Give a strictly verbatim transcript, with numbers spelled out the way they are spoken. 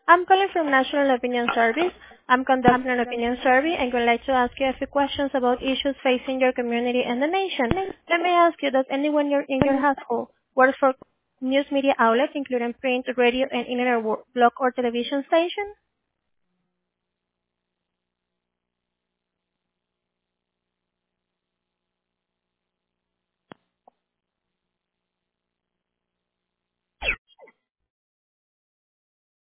I'm calling from National Opinion Service. I'm conducting an opinion survey and would like to ask you a few questions about issues facing your community and the nation. Let me ask you, does anyone your- in your household work for news media outlets, including print, radio, and internet wo- blog or television station?